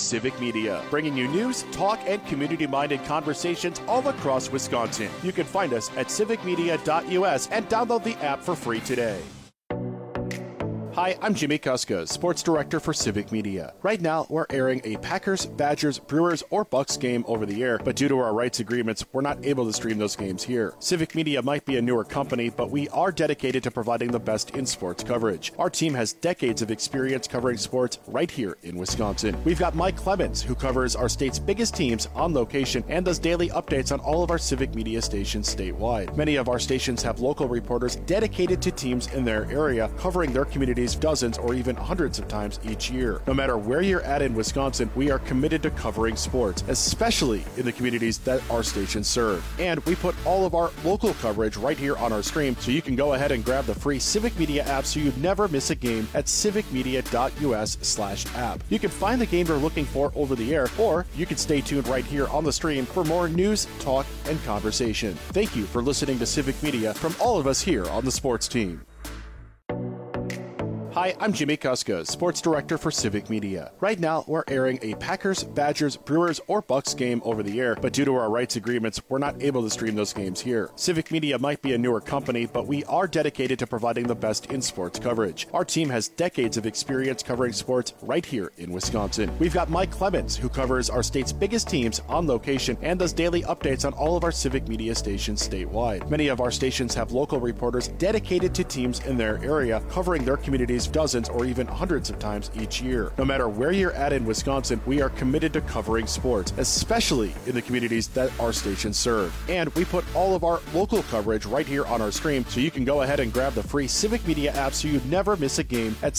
Civic Media, bringing you news, talk, and community-minded conversations all across Wisconsin. You can find us at civicmedia.us and download the app for free today. Hi, I'm Jimmy Kuska, Sports Director for Civic Media. Right now, we're airing a Packers, Badgers, Brewers, or Bucks game over the air, but due to our rights agreements, we're not able to stream those games here. Civic Media might be a newer company, but we are dedicated to providing the best in sports coverage. Our team has decades of experience covering sports right here in Wisconsin. We've got Mike Clemens, who covers our state's biggest teams on location and does daily updates on all of our Civic Media stations statewide. Many of our stations have local reporters dedicated to teams in their area, covering their communities dozens or even hundreds of times each year. No matter where you're at in Wisconsin, we are committed to covering sports, especially in the communities that our stations serve. And we put all of our local coverage right here on our stream, so you can go ahead and grab the free Civic Media app so you never miss a game at civicmedia.us/app. You can find the game you're looking for over the air, or you can stay tuned right here on the stream for more news, talk, and conversation. Thank you for listening to Civic Media from all of us here on the sports team. Hi, I'm Jimmy Kuska, Sports Director for Civic Media. Right now, we're airing a Packers, Badgers, Brewers, or Bucks game over the air, but due to our rights agreements, we're not able to stream those games here. Civic Media might be a newer company, but we are dedicated to providing the best in sports coverage. Our team has decades of experience covering sports right here in Wisconsin. We've got Mike Clemens, who covers our state's biggest teams on location and does daily updates on all of our Civic Media stations statewide. Many of our stations have local reporters dedicated to teams in their area, covering their communities dozens or even hundreds of times each year. No matter where you're at in Wisconsin, we are committed to covering sports, especially in the communities that our stations serve. And we put all of our local coverage right here on our stream, so you can go ahead and grab the free Civic Media app so you never miss a game at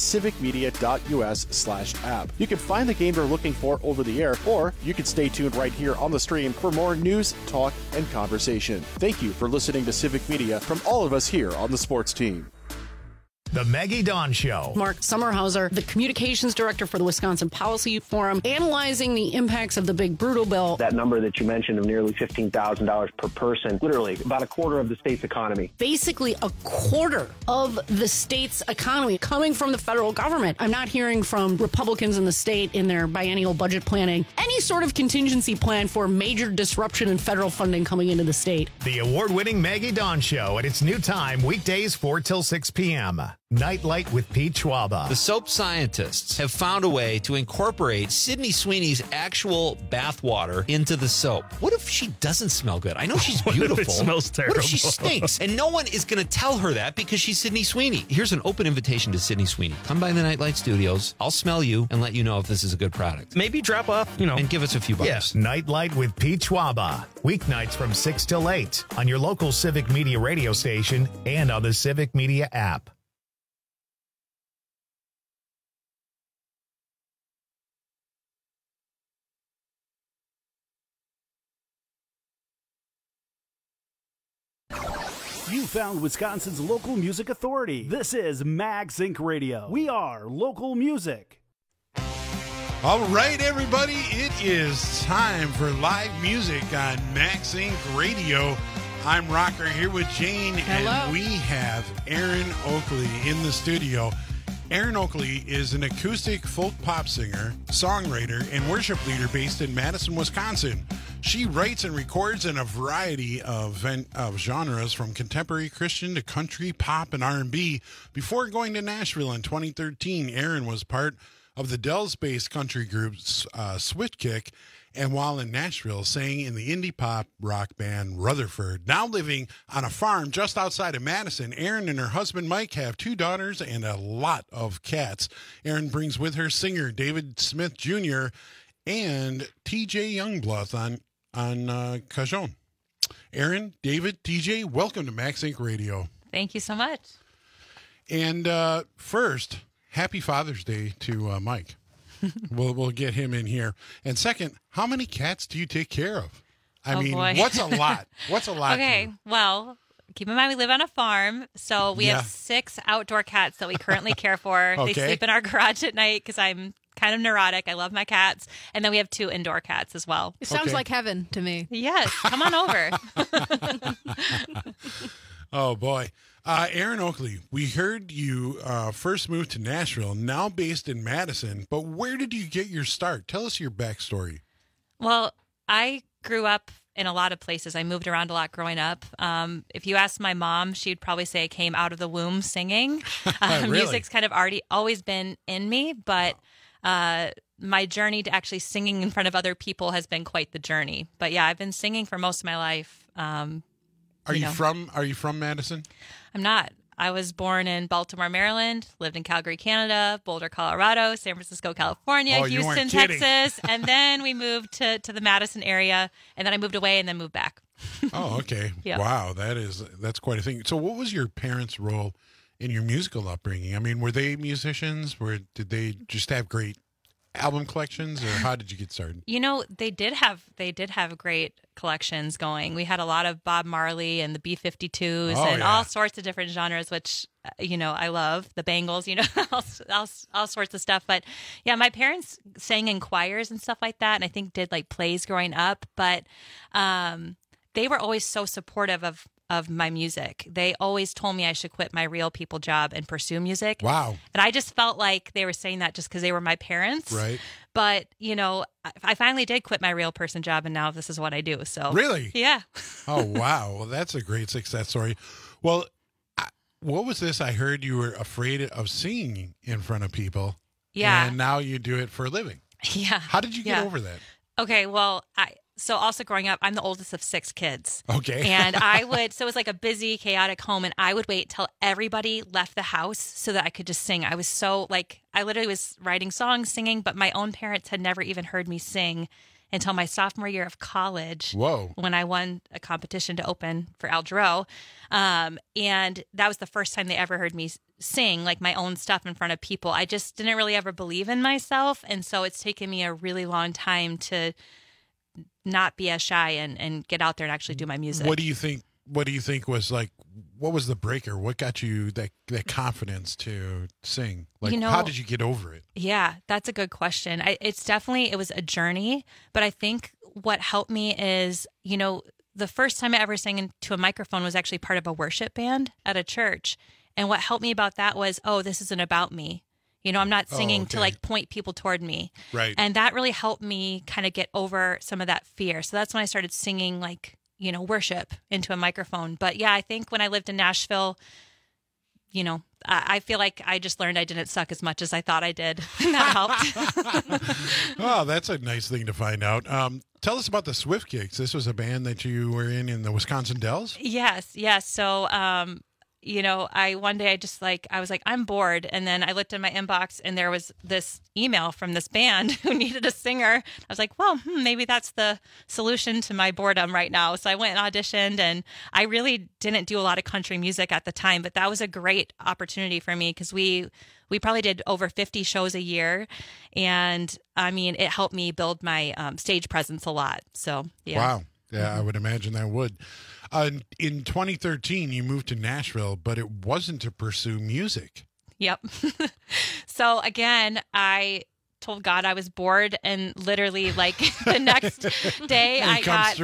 civicmedia.us/app. You can find the game you're looking for over the air, or you can stay tuned right here on the stream for more news, talk, and conversation. Thank you for listening to Civic Media from all of us here on the sports team. The Maggie Dawn Show. Mark Sommerhauser, the communications director for the Wisconsin Policy Forum, analyzing the impacts of the big brutal bill. That number that you mentioned of nearly $15,000 per person, literally about a quarter of the state's economy. Basically a quarter of the state's economy coming from the federal government. I'm not hearing from Republicans in the state in their biennial budget planning any sort of contingency plan for major disruption in federal funding coming into the state. The award-winning Maggie Dawn Show at its new time, weekdays 4 till 6 p.m. Nightlight with Pete Schwaba. The soap scientists have found a way to incorporate Sydney Sweeney's actual bathwater into the soap. What if she doesn't smell good? I know she's beautiful. What if it smells terrible? What if she stinks? And no one is going to tell her that because she's Sydney Sweeney. Here's an open invitation to Sydney Sweeney. Come by the Nightlight Studios. I'll smell you and let you know if this is a good product. Maybe drop off, and give us a few bucks. Yes. Nightlight with Pete Schwaba. Weeknights from 6 till 8 on your local Civic Media radio station and on the Civic Media app. You found Wisconsin's local music authority. This is Max Inc. Radio. We are local music. All right, everybody, it is time for live music on Max Inc. Radio. I'm Rocker here with Jane, Hello. And we have Erin Oakley in the studio. Erin Oakley is an acoustic folk pop singer, songwriter, and worship leader based in Madison, Wisconsin. She writes and records in a variety of genres, from contemporary Christian to country, pop, and R&B. Before going to Nashville in 2013, Erin was part of the Dells-based country group Switchkick, and while in Nashville, sang in the indie pop rock band Rutherford. Now living on a farm just outside of Madison, Erin and her husband Mike have 2 daughters and a lot of cats. Erin brings with her singer David Smith Jr. and TJ Youngblood on cajon. Erin, David, TJ, welcome to Max Inc. Radio. Thank you so much. And first, happy Father's Day to Mike. We'll get him in here. And second, how many cats do you take care of? I mean, boy. What's a lot? What's a lot? Okay, well, keep in mind we live on a farm, so we have 6 outdoor cats that we currently care for. Okay. They sleep in our garage at night because I'm kind of neurotic. I love my cats. And then we have 2 indoor cats as well. It sounds like heaven to me. Yes, come on over. Oh, boy. Aaron Oakley, we heard you first moved to Nashville, now based in Madison, but where did you get your start? Tell us your backstory. Well, I grew up in a lot of places. I moved around a lot growing up. If you ask my mom, she'd probably say I came out of the womb singing. Really? Music's kind of always been in me, but my journey to actually singing in front of other people has been quite the journey. But yeah, I've been singing for most of my life. Are you from Madison? I'm not. I was born in Baltimore, Maryland, lived in Calgary, Canada, Boulder, Colorado, San Francisco, California, Houston, Texas, and then we moved to the Madison area, and then I moved away and then moved back. Oh, okay. Yep. Wow, that's quite a thing. So what was your parents' role in your musical upbringing? I mean, were they musicians? Did they just have great album collections, or how did you get started? You know, they did have great collections going. We had a lot of Bob Marley and the B-52s all sorts of different genres, which I love. The Bangles, all sorts of stuff. But yeah, my parents sang in choirs and stuff like that, and I think did like plays growing up. But they were always so supportive of my music. They always told me I should quit my real people job and pursue music. Wow. And I just felt like they were saying that just because they were my parents. Right. But, I finally did quit my real person job, and now this is what I do. So really? Yeah. Oh, wow. Well, that's a great success story. Well, what was this? I heard you were afraid of singing in front of people. Yeah. And now you do it for a living. Yeah. How did you get over that? Okay, well, so also growing up, I'm the oldest of 6 kids. Okay. And so it was like a busy, chaotic home. And I would wait till everybody left the house so that I could just sing. I was so I literally was writing songs, singing, but my own parents had never even heard me sing until my sophomore year of college. Whoa. When I won a competition to open for Al Jarreau. And that was the first time they ever heard me sing like my own stuff in front of people. I just didn't really ever believe in myself. And so it's taken me a really long time to not be as shy and get out there and actually do my music. What do you think was what was the breaker? What got you that confidence to sing? How did you get over it? Yeah, that's a good question. It was a journey, but I think what helped me is, the first time I ever sang into a microphone was actually part of a worship band at a church. And what helped me about that was, this isn't about me. I'm not singing to point people toward me. Right. And that really helped me kind of get over some of that fear. So that's when I started singing worship into a microphone. But yeah, I think when I lived in Nashville, I feel like I just learned I didn't suck as much as I thought I did. And that helped. Oh, that's a nice thing to find out. Tell us about the Swift Kicks. This was a band that you were in the Wisconsin Dells? Yes. So, one day I was like, I'm bored. And then I looked in my inbox and there was this email from this band who needed a singer. I was like, well, maybe that's the solution to my boredom right now. So I went and auditioned, and I really didn't do a lot of country music at the time, but that was a great opportunity for me because we probably did over 50 shows a year. And I mean, it helped me build my stage presence a lot. So, yeah. Wow. Yeah, I would imagine that would. In 2013, you moved to Nashville, but it wasn't to pursue music. Yep. So again, I told God I was bored, and literally the next day I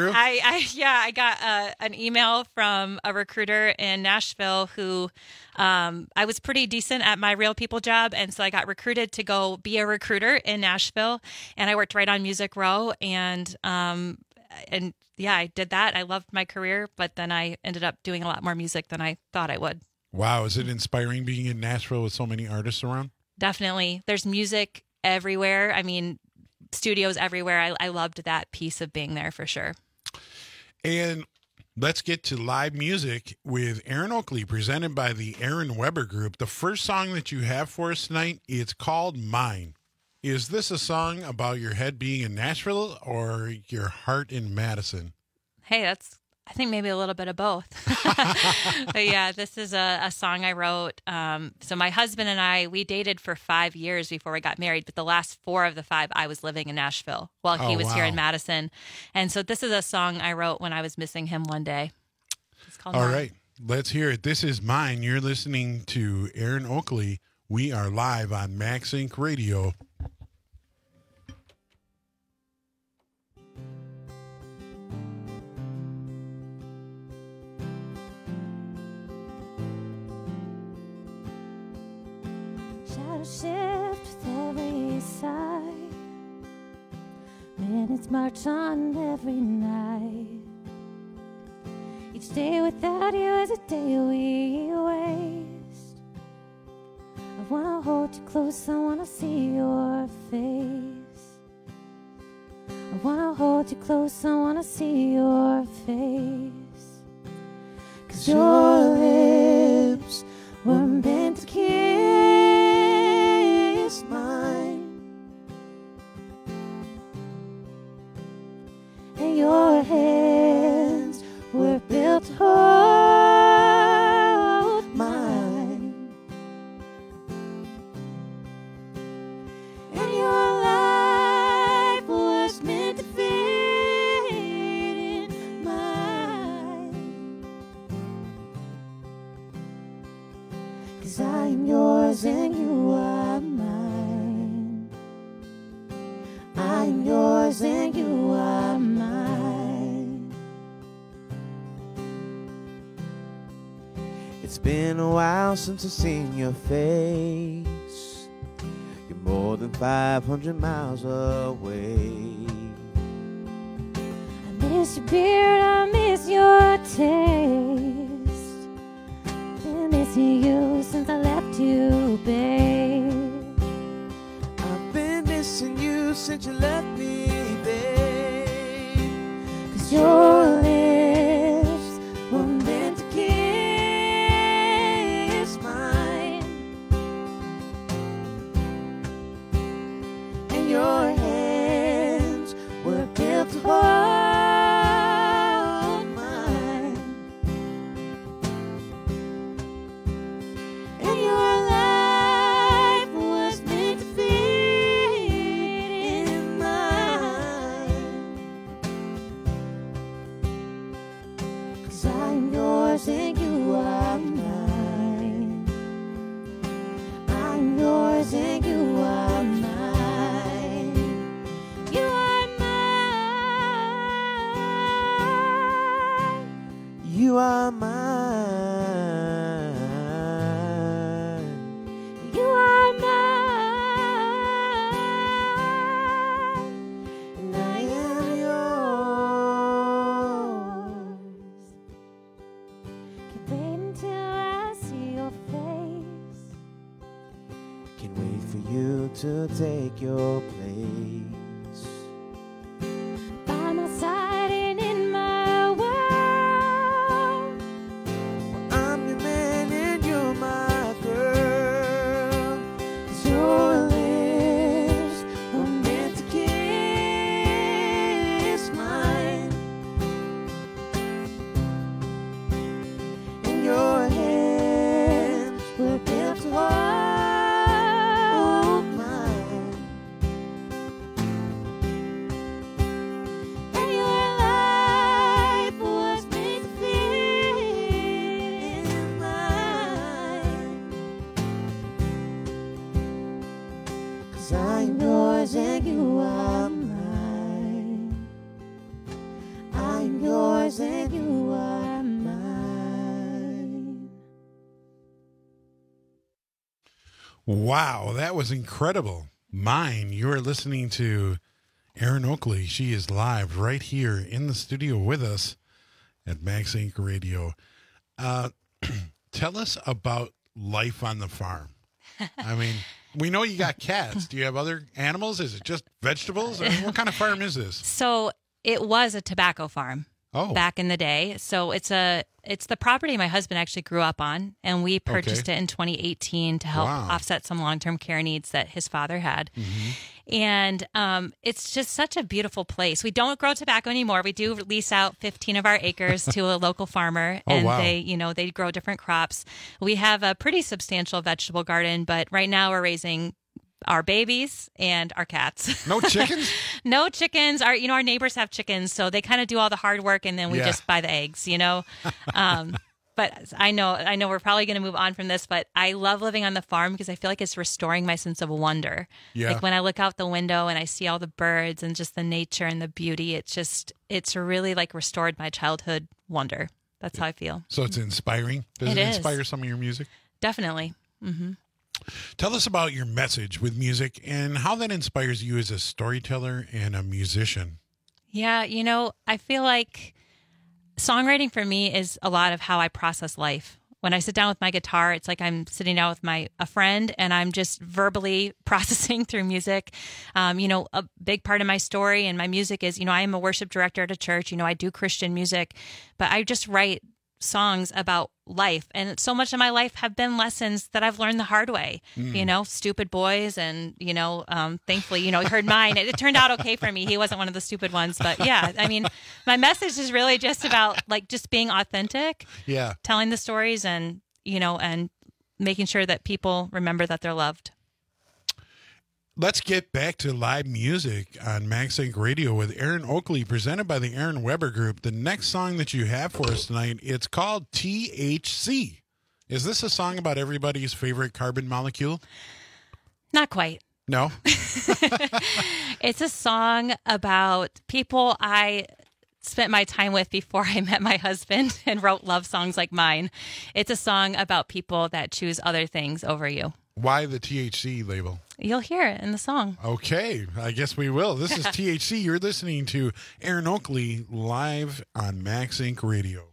got an email from a recruiter in Nashville who I was pretty decent at my real people job, and so I got recruited to go be a recruiter in Nashville, and I worked right on Music Row, and yeah, I did that. I loved my career, but then I ended up doing a lot more music than I thought I would. Wow. Is it inspiring being in Nashville with so many artists around? Definitely. There's music everywhere. I mean, studios everywhere. I loved that piece of being there for sure. And let's get to live music with Aaron Oakley, presented by the Aaron Weber Group. The first song that you have for us tonight, it's called Mine. Is this a song about your head being in Nashville or your heart in Madison? Hey, I think maybe a little bit of both. But yeah, this is a song I wrote. So my husband and we dated for 5 years before we got married, but the last 4 of the 5, I was living in Nashville while he was here in Madison. And so this is a song I wrote when I was missing him one day. It's called Mine. All right, let's hear it. This is Mine. You're listening to Aaron Oakley. We are live on Max Inc. Radio. a shift with every sigh. Minutes march on every night. Each day without you is a day we waste. I wanna hold you close, I wanna see your face. I wanna hold you close, I wanna see your face. 'Cause your lips were meant to kiss mine, and your hands were built to hold mine, and your life was meant to fit in mine. 'Cause I am yours and you are mine. I am yours and you are mine. It's been a while since I've seen your face. You're more than 500 miles away. I miss your beard, I miss your taste. Been missing you since I left you, babe. I've been missing you since you left me, babe. 'Cause your lips were meant to kiss mine, and your hands were built to hold mine, and your life was meant to fit in mine. 'Cause I'm yours and you are mine. I'm yours and you are mine. You are mine. You are mine. You are mine. And I am yours. Can't wait until I see your face. Can't wait for you to take your place. By my side and in my world. I'm your man and you're my girl. 'Cause your lips were meant to kiss mine, and your hands were built to hold mine, and your life was meant to fit in mine. 'Cause I'm yours and you are mine. I'm yours and you are mine. Wow, that was incredible. Mine, you're listening to Erin Oakley. She is live right here in the studio with us at Max Inc. Radio. Tell us about life on the farm. I mean, we know you got cats. Do you have other animals? Is it just vegetables? I mean, what kind of farm is this? So it was a tobacco farm back in the day. So it's the property my husband actually grew up on, and we purchased it in 2018 to help offset some long-term care needs that his father had. And it's just such a beautiful place. We don't grow tobacco anymore. We do lease out 15 of our acres to a local farmer, and they grow different crops. We have a pretty substantial vegetable garden, but right now we're raising our babies and our cats. No chickens? No chickens. Our neighbors have chickens, so they kind of do all the hard work, and then we just buy the eggs, But I know we're probably going to move on from this, but I love living on the farm because I feel like it's restoring my sense of wonder. Yeah. Like when I look out the window and I see all the birds and just the nature and the beauty, it's really like restored my childhood wonder. That's how I feel. So it's inspiring. Does it inspire some of your music? Definitely. Mm-hmm. Tell us about your message with music and how that inspires you as a storyteller and a musician. Yeah, I feel like songwriting for me is a lot of how I process life. When I sit down with my guitar, it's like I'm sitting down with a friend and I'm just verbally processing through music. A big part of my story and my music is, I am a worship director at a church. I do Christian music, but I just write songs about life. And so much of my life have been lessons that I've learned the hard way, stupid boys. And, thankfully, he heard mine. It turned out okay for me. He wasn't one of the stupid ones. But yeah, my message is really just about just being authentic. Yeah. Telling the stories and making sure that people remember that they're loved. Let's get back to live music on MagSync Radio with Aaron Oakley, presented by the Aaron Weber Group. The next song that you have for us tonight, it's called THC. Is this a song about everybody's favorite carbon molecule? Not quite. No? It's a song about people I spent my time with before I met my husband and wrote love songs like mine. It's a song about people that choose other things over you. Why the THC label? You'll hear it in the song. Okay, I guess we will. This is THC. You're listening to Aaron Oakley live on MagSync Radio.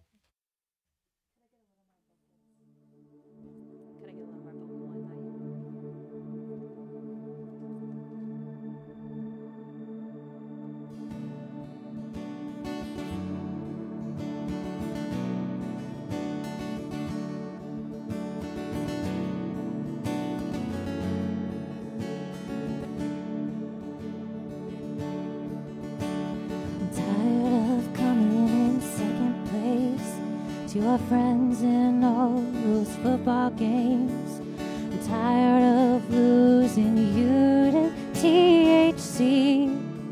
To our friends in all those football games, I'm tired of losing you to THC.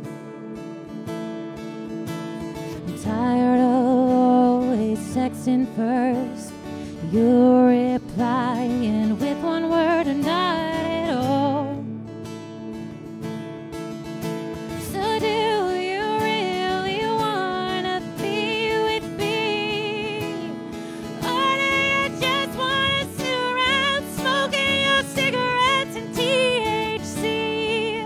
I'm tired of always texting first, you replying with one word or not at all. So do you really wanna be with me? Or do you just wanna sit around smoking your cigarettes and THC?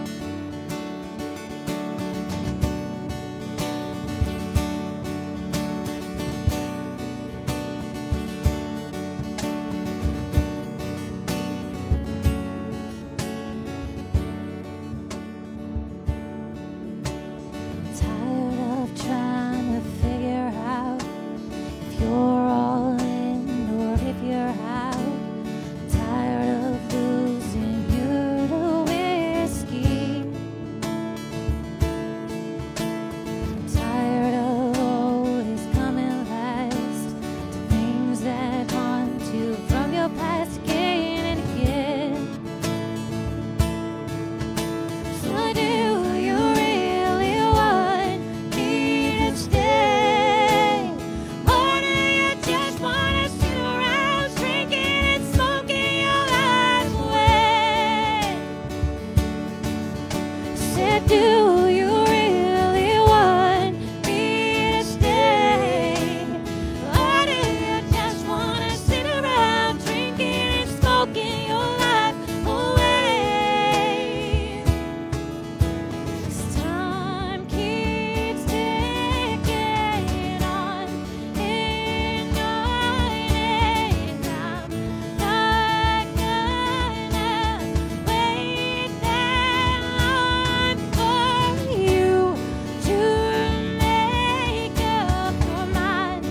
Tired of trying to figure out if you're all in or if you're out. Tired of losing you to whiskey. Tired of always coming last to things that haunt you from your past again and again. So do you really want me to stay? Or do you just wanna sit around drinking and smoking your life away? Said, do you really want me to stay? Or do you just wanna sit around drinking and smoking your life away? 'Cause time keeps ticking on and on, and I'm not gonna wait that long for you to make up your mind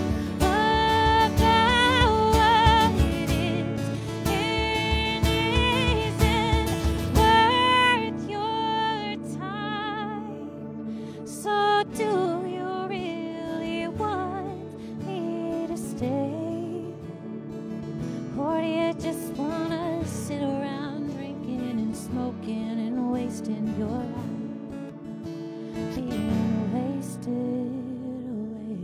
about what it is and isn't worth your time. So do you really want me to stay? Or do you just wanna sit around drinking and smoking and wasting your life, being wasted away?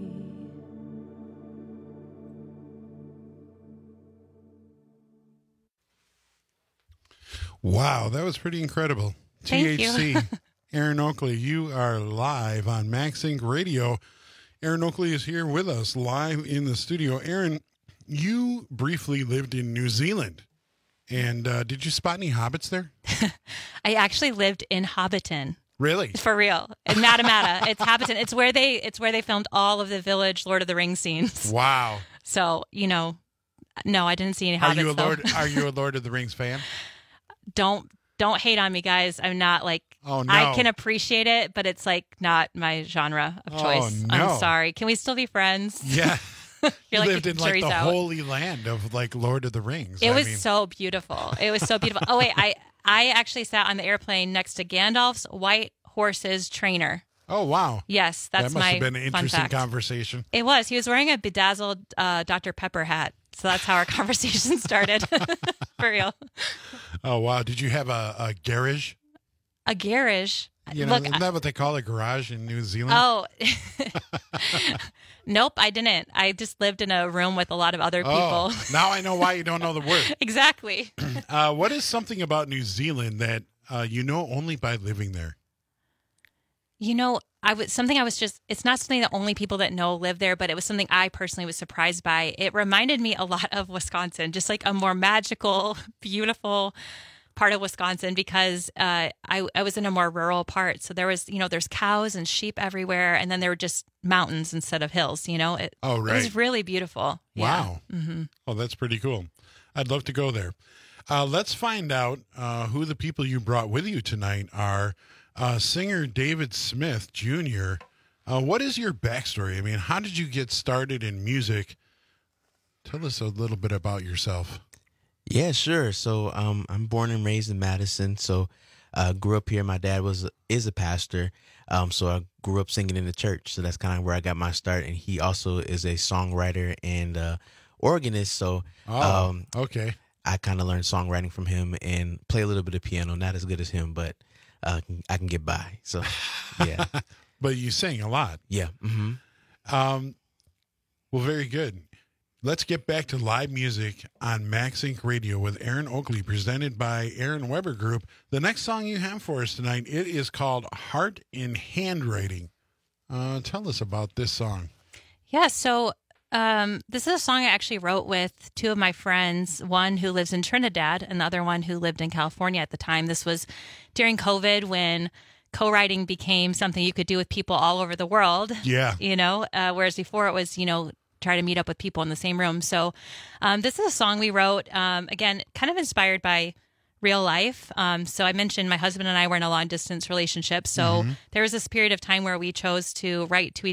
Wow, that was pretty incredible. Thank you. THC. Aaron Oakley, you are live on MagSync Radio. Aaron Oakley is here with us live in the studio. Aaron, you briefly lived in New Zealand. And did you spot any hobbits there? I actually lived in Hobbiton. Really? For real. In Matamata. It's Hobbiton. It's where they filmed all of the Village Lord of the Rings scenes. Wow. So, no, I didn't see any hobbits. Are you a Lord of the Rings fan? Don't hate on me, guys. I'm not like, oh, no. I can appreciate it, but it's like not my genre of choice. Oh, no. I'm sorry. Can we still be friends? Yeah. You're you like, lived in like the out. holy land of like Lord of the Rings. It was so beautiful. It was so beautiful. Oh wait, I actually sat on the airplane next to Gandalf's white horse's trainer. Oh wow. Yes, that's that must my have been an fun interesting fact. Conversation. It was. He was wearing a bedazzled Dr. Pepper hat. So that's how our conversation started. For real. Oh wow. Did you have a garage? A garage? You know, isn't that what they call a garage in New Zealand? Oh, nope, I didn't. I just lived in a room with a lot of other people. Oh, now I know why you don't know the word. Exactly. What is something about New Zealand that you know only by living there? You know, it's not something that only people that know live there, but it was something I personally was surprised by. It reminded me a lot of Wisconsin, just like a more magical, beautiful part of Wisconsin, because I was in a more rural part. So there was, there's cows and sheep everywhere. And then there were just mountains instead of hills, It was really beautiful. Wow. Yeah. Mm-hmm. Oh, that's pretty cool. I'd love to go there. Let's find out who the people you brought with you tonight are. Singer David Smith Jr. What is your backstory? I mean, how did you get started in music? Tell us a little bit about yourself. Yeah, sure. So I'm born and raised in Madison. So grew up here. My dad is a pastor. So I grew up singing in the church. So that's kind of where I got my start. And he also is a songwriter and organist. So okay. I kind of learned songwriting from him and play a little bit of piano. Not as good as him, but I can get by. So yeah. But you sing a lot. Yeah. Mm-hmm. Well, very good. Let's get back to live music on Max Inc. Radio with Aaron Oakley, presented by Aaron Weber Group. The next song you have for us tonight, it is called Heart in Handwriting. Tell us about this song. Yeah, so this is a song I actually wrote with two of my friends, one who lives in Trinidad and the other one who lived in California at the time. This was during COVID when co-writing became something you could do with people all over the world. Yeah. Whereas before it was, try to meet up with people in the same room. So this is a song we wrote, again, kind of inspired by real life. So I mentioned my husband and I were in a long distance relationship. So there was this period of time where we chose to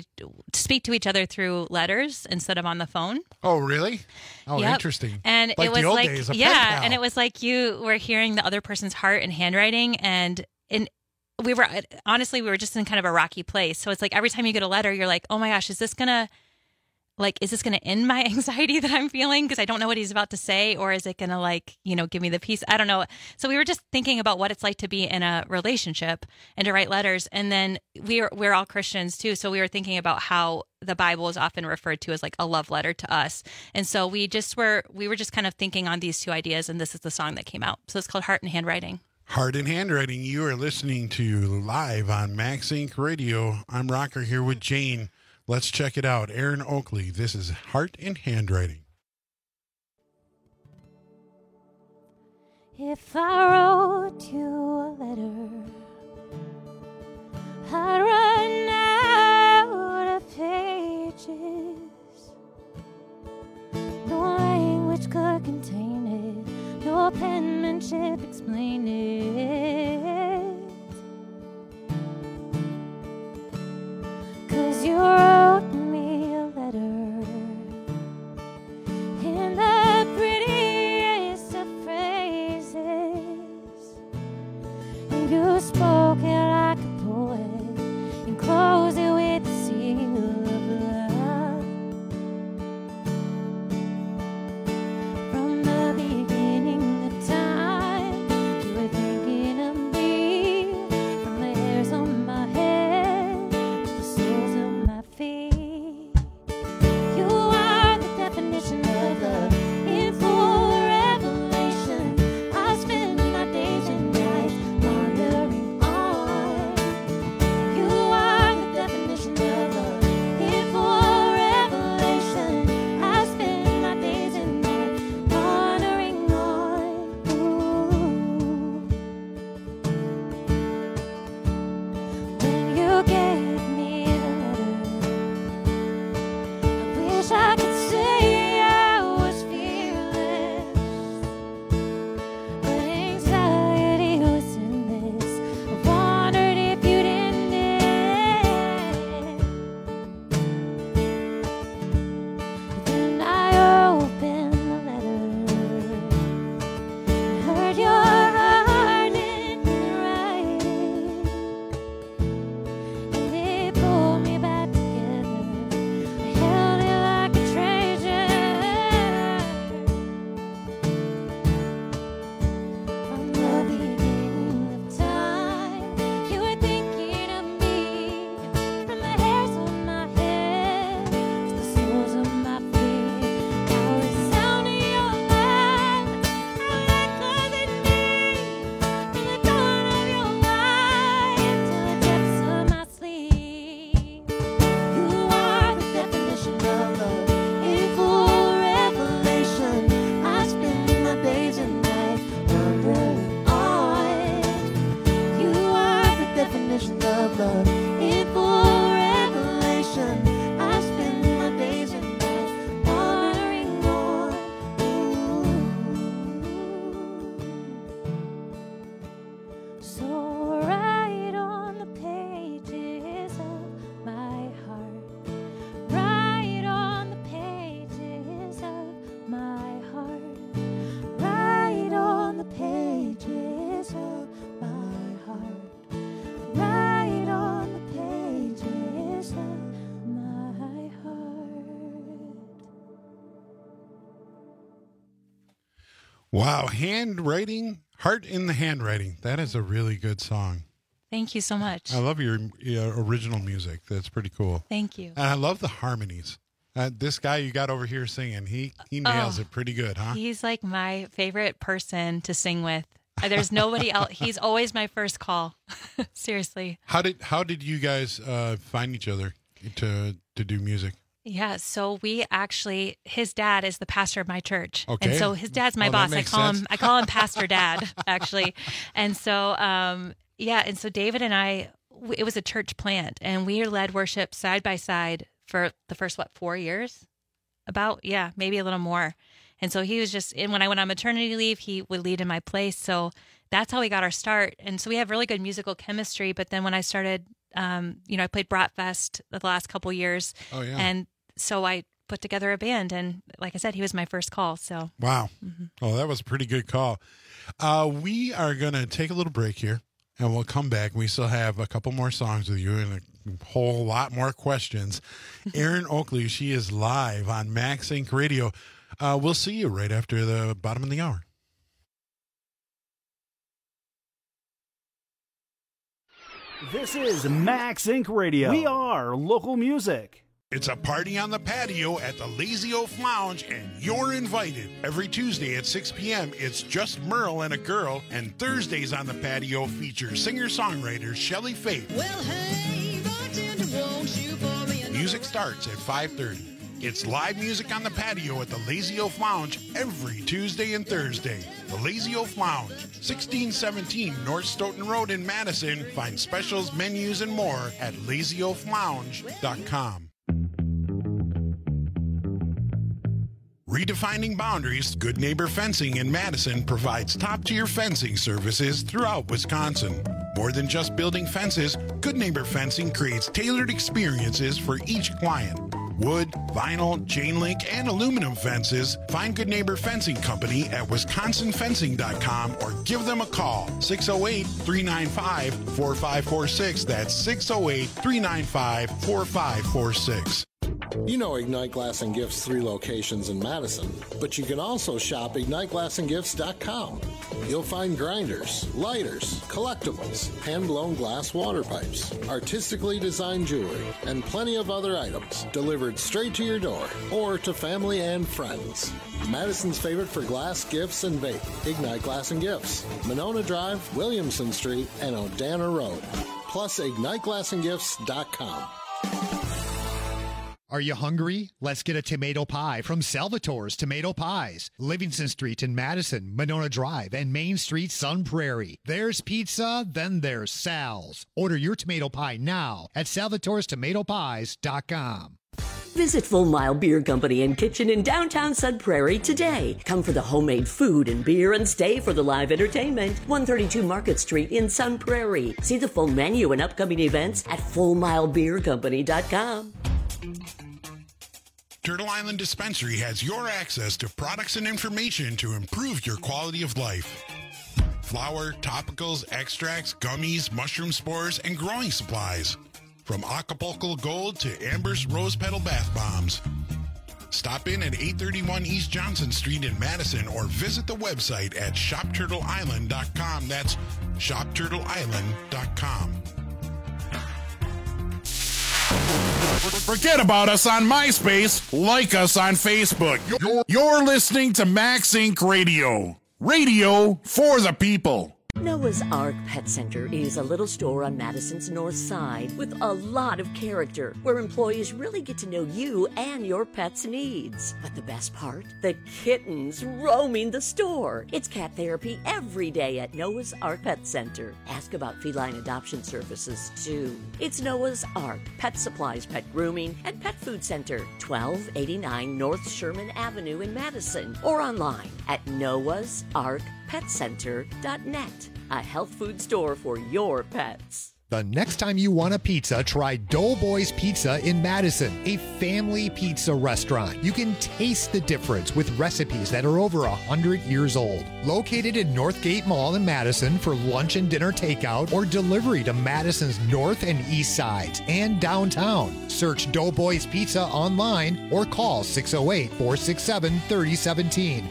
speak to each other through letters instead of on the phone. Oh, really? Oh, Yep. Interesting. And like it was the old like, days of pen yeah. pal. And it was like you were hearing the other person's heart and handwriting. And we were just in kind of a rocky place. So it's like every time you get a letter, you're like, oh my gosh, is this going to end my anxiety that I'm feeling? Because I don't know what he's about to say, or is it going to give me the peace? I don't know. So we were just thinking about what it's like to be in a relationship and to write letters. And then we're all Christians too. So we were thinking about how the Bible is often referred to as like a love letter to us. And so we were just kind of thinking on these two ideas. And this is the song that came out. So it's called Heart in Handwriting. Heart in Handwriting. You are listening to live on Max Inc. Radio. I'm Rocker here with Jane. Let's check it out. Aaron Oakley. This is Heart in Handwriting. If I wrote you a letter, I'd run out of pages. No language could contain it, no penmanship explain it. 'Cause you wrote me a letter in the prettiest of phrases. You spoke of love. In full revelation, I spend my days and nights wandering on. So write on the pages of my heart. Write on the pages of my heart. Write on the pages of my heart. Write on the pages of my heart. Wow, handwriting, heart in the handwriting. That is a really good song. Thank you so much. I love your original music. That's pretty cool. Thank you. And I love the harmonies. This guy you got over here singing, he nails it pretty good, huh? He's like my favorite person to sing with. There's nobody else. He's always my first call. Seriously. How did you guys find each other to do music? Yeah, so we actually, his dad is the pastor of my church. Okay. And so his dad's my boss. I call him Pastor Dad, actually. And so and so David and I, it was a church plant, and we led worship side by side for the first 4 years? Maybe a little more. And so he was just, and when I went on maternity leave, he would lead in my place. So that's how we got our start. And so we have really good musical chemistry. But then when I started, I played Bratfest the last couple years. Oh, yeah. And so I put together a band. And like I said, he was my first call. So wow. Mm-hmm. Oh, that was a pretty good call. We are going to take a little break here, and we'll come back. We still have a couple more songs with you and a whole lot more questions. Erin Oakley, she is live on Max Inc. Radio. We'll see you right after the bottom of the hour. This is Max Inc. Radio. We are local music. It's a party on the patio at the Lazy Oaf Lounge, and you're invited. Every Tuesday at 6 p.m., it's just Merle and a girl, and Thursdays on the patio feature singer-songwriter Shelly Faith. Well, hey, bartender, won't you pour me another? Music starts at 5:30. It's live music on the patio at the Lazy Oaf Lounge every Tuesday and Thursday. The Lazy Oaf Lounge, 1617 North Stoughton Road in Madison. Find specials, menus, and more at lazyoaflounge.com. Redefining boundaries, Good Neighbor Fencing in Madison provides top-tier fencing services throughout Wisconsin. More than just building fences, Good Neighbor Fencing creates tailored experiences for each client. Wood, vinyl, chain link, and aluminum fences. Find Good Neighbor Fencing Company at wisconsinfencing.com or give them a call, 608-395-4546. That's 608-395-4546. You know Ignite Glass and Gifts 3 locations in Madison, but you can also shop IgniteGlassandGifts.com. You'll find grinders, lighters, collectibles, hand-blown glass water pipes, artistically designed jewelry, and plenty of other items delivered straight to your door or to family and friends. Madison's favorite for glass, gifts, and vape, Ignite Glass and Gifts, Monona Drive, Williamson Street, and Odana Road. Plus, IgniteGlassandGifts.com. Are you hungry? Let's get a tomato pie from Salvatore's Tomato Pies. Livingston Street in Madison, Monona Drive, and Main Street, Sun Prairie. There's pizza, then there's Sal's. Order your tomato pie now at salvatorestomatopies.com. Visit Full Mile Beer Company and Kitchen in downtown Sun Prairie today. Come for the homemade food and beer and stay for the live entertainment. 132 Market Street in Sun Prairie. See the full menu and upcoming events at fullmilebeercompany.com. Turtle Island Dispensary has your access to products and information to improve your quality of life. Flour, topicals, extracts, gummies, mushroom spores, and growing supplies. From Acapulco Gold to Amber's Rose Petal Bath Bombs. Stop in at 831 East Johnson Street in Madison or visit the website at shopturtleisland.com. That's shopturtleisland.com. Forget about us on MySpace. Like us on Facebook. You're listening to Max Inc. Radio. Radio for the people. Noah's Ark Pet Center is a little store on Madison's north side with a lot of character where employees really get to know you and your pet's needs. But the best part? The kittens roaming the store. It's cat therapy every day at Noah's Ark Pet Center. Ask about feline adoption services too. It's Noah's Ark Pet Supplies, Pet Grooming, and Pet Food Center, 1289 North Sherman Avenue in Madison, or online at noahsarkpetcenter.net. A health food store for your pets. The next time you want a pizza, try Doughboys Pizza in Madison, a family pizza restaurant. You can taste the difference with recipes that are over 100 years old. Located in Northgate Mall in Madison for lunch and dinner takeout or delivery to Madison's north and east sides and downtown. Search Doughboys Pizza online or call 608-467-3017.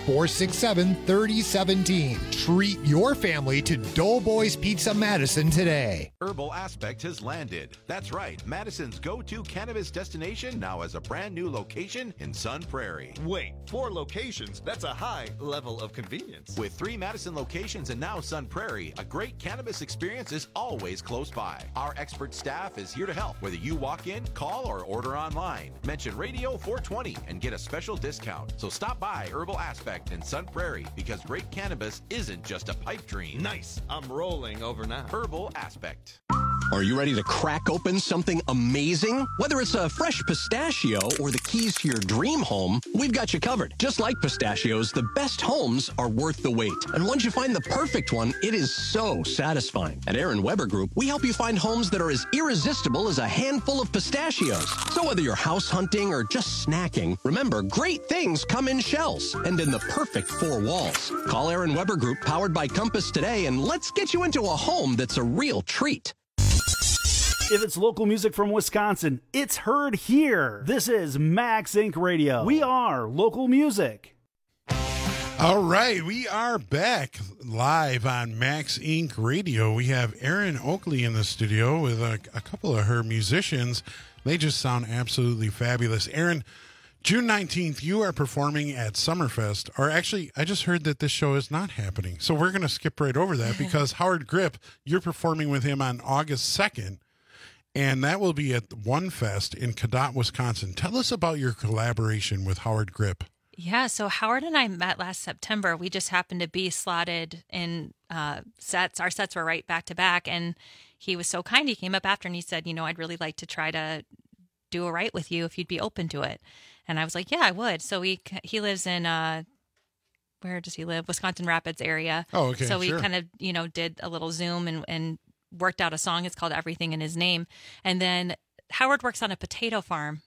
467-3017. Treat your family to Doughboys Pizza Madison today. Herbal Aspect has landed. That's right, Madison's go-to cannabis destination now has a brand new location in Sun Prairie. Wait, 4 locations? That's a high level of convenience. With 3 Madison locations and now Sun Prairie, a great cannabis experience is always close by. Our expert staff is here to help, whether you walk in, call, or order online. Mention Radio 420 and get a special discount. So stop by Herbal Aspect in Sun Prairie because great cannabis isn't just a pipe dream. Nice. I'm rolling over now. Herbal Aspect. Are you ready to crack open something amazing? Whether it's a fresh pistachio or the keys to your dream home, we've got you covered. Just like pistachios, the best homes are worth the wait. And once you find the perfect one, it is so satisfying. At Aaron Weber Group, we help you find homes that are as irresistible as a handful of pistachios. So whether you're house hunting or just snacking, remember, great things come in shells and in the perfect 4 walls. Call Aaron Weber Group, powered by Compass, today, and let's get you into a home that's a real treat. If it's local music from Wisconsin, it's heard here. This is Max Inc. Radio. We are local music. All right, we are back live on Max Inc. Radio. We have Erin Oakley in the studio with a couple of her musicians. They just sound absolutely fabulous. Erin, June 19th, you are performing at Summerfest. Or actually, I just heard that this show is not happening. So we're going to skip right over that because Howard Grip, you're performing with him on August 2nd. And that will be at One Fest in Cadott, Wisconsin. Tell us about your collaboration with Howard Grip. Yeah, so Howard and I met last September. We just happened to be slotted in sets. Our sets were right back to back, and he was so kind. He came up after and he said, I'd really like to try to do a write with you if you'd be open to it. And I was like, yeah, I would. So he lives in, where does he live? Wisconsin Rapids area. Oh, okay, so we sure. kind of, did a little Zoom and worked out a song. It's called Everything in His Name. And then Howard works on a potato farm.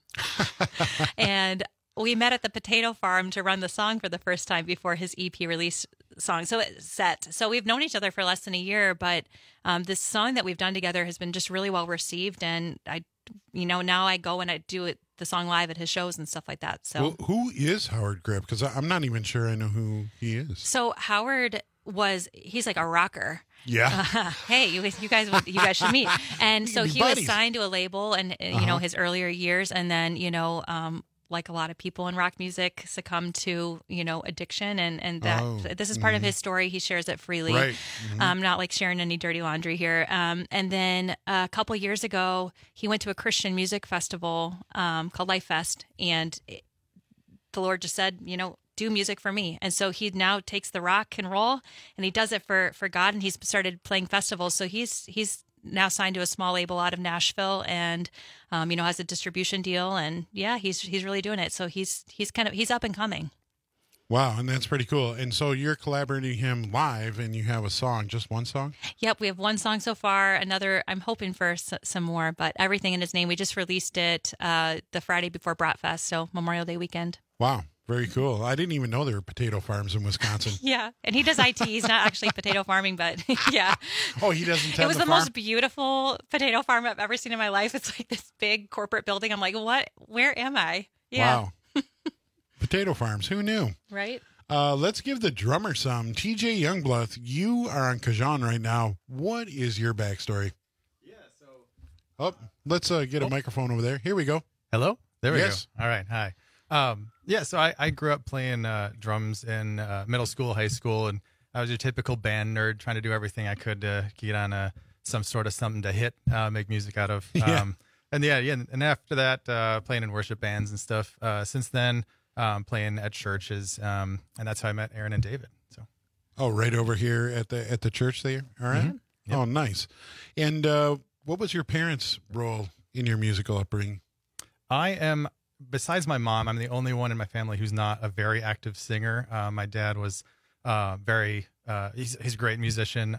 And we met at the potato farm to run the song for the first time before his EP release song. So it's set. So we've known each other for less than a year, but this song that we've done together has been just really well received. And now I go and I do the song live at his shows and stuff like that. So Well, who is Howard Grip? Because I'm not even sure I know who he is. So Howard he's like a rocker. Yeah. Hey, you guys should meet. And so he buddies. was signed to a label and, his earlier years. And then, like a lot of people in rock music succumb to, addiction. And that this is part of his story. He shares it freely. Right. Not like sharing any dirty laundry here. And then a couple years ago, he went to a Christian music festival called Life Fest. And the Lord just said, do music for me. And so he now takes the rock and roll and he does it for God. And he's started playing festivals. So he's now signed to a small label out of Nashville and, has a distribution deal. And yeah, he's really doing it. So he's up and coming. Wow. And that's pretty cool. And so you're collaborating him live and you have a song, just one song? Yep. We have one song so far. Another, I'm hoping for some more, but Everything in His Name. We just released it the Friday before Bratfest. So Memorial Day weekend. Wow. Very cool. I didn't even know there were potato farms in Wisconsin. Yeah. And he does IT. He's not actually potato farming, but yeah. Oh, he doesn't tend It was the the farm? most beautiful potato farm I've ever seen in my life. It's like this big corporate building. I'm like, what? Where am I? Yeah. Wow. Potato farms. Who knew? Right? Let's give the drummer some. TJ Youngblood, you are on Cajon right now. What is your backstory? Let's get a microphone over there. Here we go. Hello? There we Yes. go. All right. Hi. So I grew up playing drums in middle school, high school, and I was your typical band nerd, trying to do everything I could to get on some sort of something to hit, make music out of. And after that, playing in worship bands and stuff. Since then, playing at churches, and that's how I met Aaron and David. So, right over here at the church there. All right. Mm-hmm. Yep. Oh, nice. And what was your parents' role in your musical upbringing? I am, besides my mom, I'm the only one in my family who's not a very active singer. My dad was he's a great musician.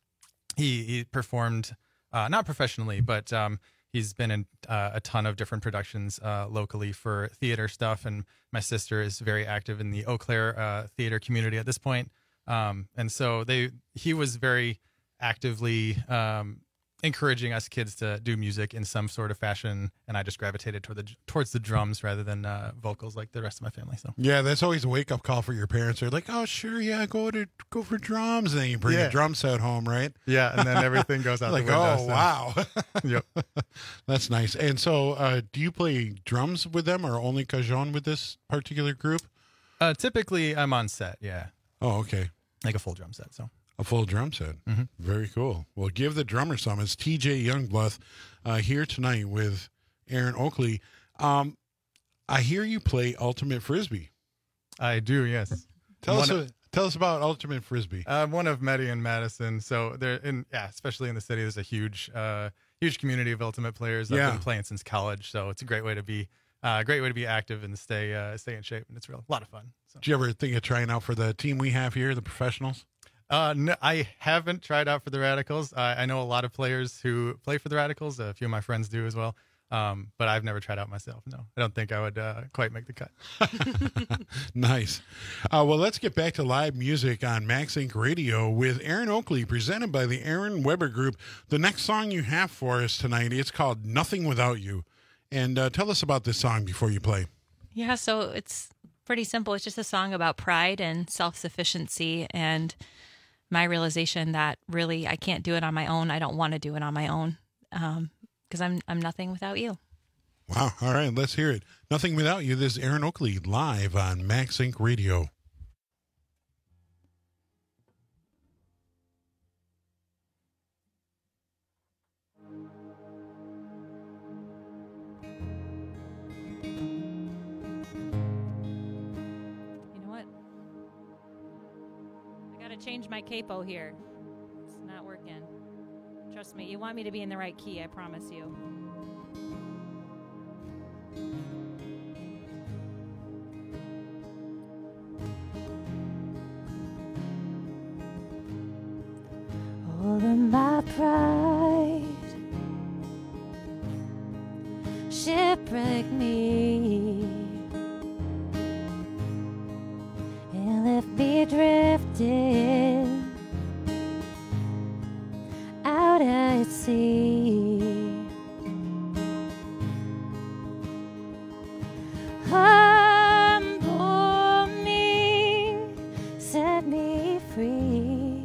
He performed, not professionally, but he's been in a ton of different productions locally for theater stuff. And my sister is very active in the Eau Claire theater community at this point. And so he was very actively encouraging us kids to do music in some sort of fashion, and I just gravitated towards the drums rather than vocals like the rest of my family. So yeah, that's always a wake up call for your parents. They're like, "Oh, sure, yeah, go for drums," and then you bring a drum set home, right? Yeah, and then everything goes out like, the window. Oh, wow. Yep, that's nice. And so, do you play drums with them, or only cajon with this particular group? Typically, I'm on set. Yeah. Oh, okay. Like a full drum set. So. A full drum set. Mm-hmm. Very cool. Well, give the drummer some. It's TJ Youngblood here tonight with Aaron Oakley. I hear you play Ultimate Frisbee. I do, yes. Tell us about Ultimate Frisbee. One of Medi and Madison. So especially in the city, there's a huge community of Ultimate players. I've been playing since college, so it's a great way to be active and stay in shape, and it's a lot of fun. So. Did you ever think of trying out for the team we have here, the professionals? No, I haven't tried out for the Radicals. I know a lot of players who play for the Radicals. A few of my friends do as well. But I've never tried out myself. No, I don't think I would quite make the cut. Nice. Well, let's get back to live music on Max Inc. Radio with Aaron Oakley, presented by the Aaron Weber Group. The next song you have for us tonight, it's called Nothing Without You. And tell us about this song before you play. Yeah, so it's pretty simple. It's just a song about pride and self-sufficiency and my realization that really I can't do it on my own. I don't want to do it on my own because I'm nothing without you. Wow. All right, let's hear it. Nothing Without You. This is Aaron Oakley live on Max Inc. Radio. Change my capo here. It's not working. Trust me, you want me to be in the right key, I promise you. All of my pride shipwreck me and left me drifting out at sea. Humble me, set me free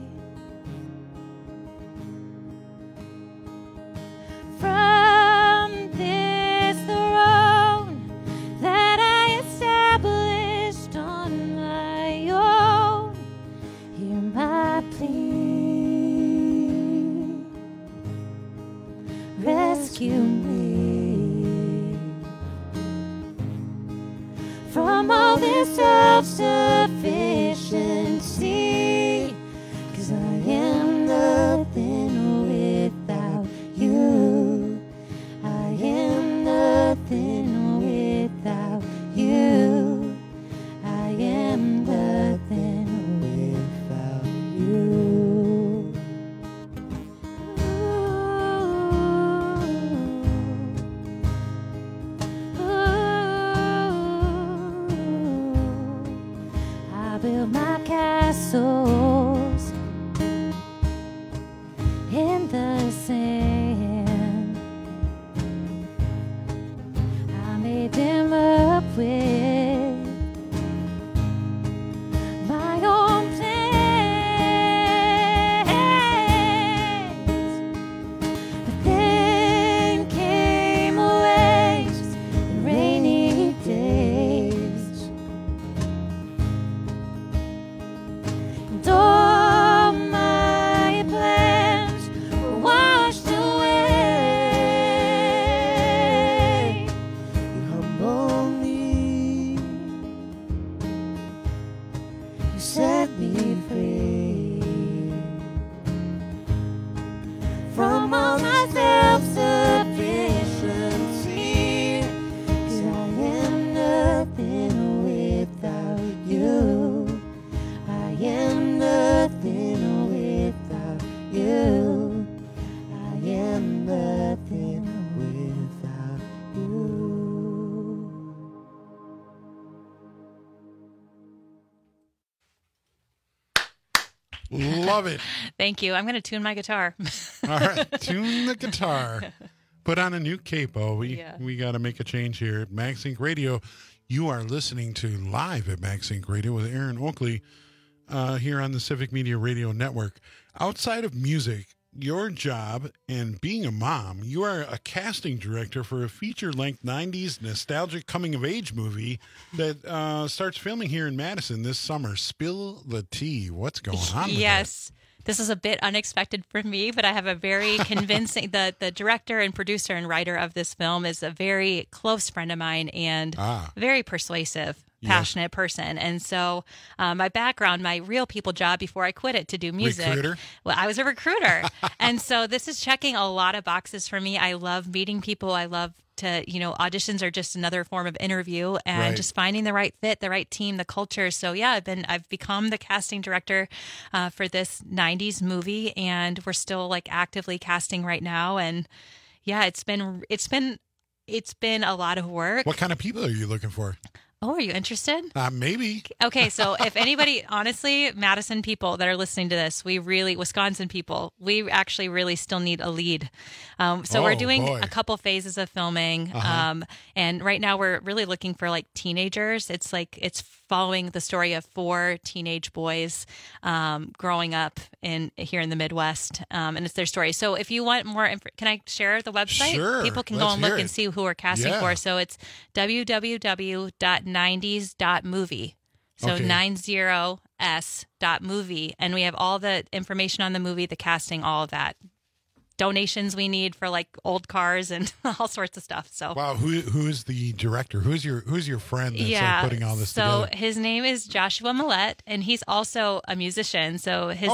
from this throne that I established on my own. Hear my plea, rescue me from all this self-sufficiency, 'cause I am nothing without you. I am nothing without you. I am nothing without you. I build my castles in the sand. I made them up with love it. Thank you. I'm going to tune my guitar. All right, tune the guitar. Put on a new capo. We got to make a change here at Max Inc. Radio. You are listening to Live at Max Inc. Radio with Aaron Oakley here on the Civic Media Radio Network. Outside of music, your job and being a mom, you are a casting director for a feature-length 90s nostalgic coming-of-age movie that starts filming here in Madison this summer. Spill the tea. What's going on with Yes. This is a bit unexpected for me, but I have a very convincing, the director and producer and writer of this film is a very close friend of mine and very persuasive, passionate person. And so my background, my real people job before I quit it to do music. Recruiter? Well, I was a recruiter. And so this is checking a lot of boxes for me. I love meeting people. I love to, auditions are just another form of interview and just finding the right fit, the right team, the culture. So yeah, I've become the casting director for this 90s movie, and we're still like actively casting right now. And yeah, it's been a lot of work. What kind of people are you looking for? Oh, are you interested? Maybe. Okay, so if anybody, honestly, Madison people that are listening to this, Wisconsin people, we actually really still need a lead. So we're doing a couple phases of filming, and right now we're really looking for like teenagers. It's following the story of 4 teenage boys growing up here in the Midwest, and it's their story. So if you want more, can I share the website? Sure. People can go and look and see who we're casting for. So it's www.90s.movie. So 90s.movie, and we have all the information on the movie, the casting, all of that. Donations we need for like old cars and all sorts of stuff. So wow, who's the director? Who's your friend that's like putting all this together? So his name is Joshua Millette, and he's also a musician. So his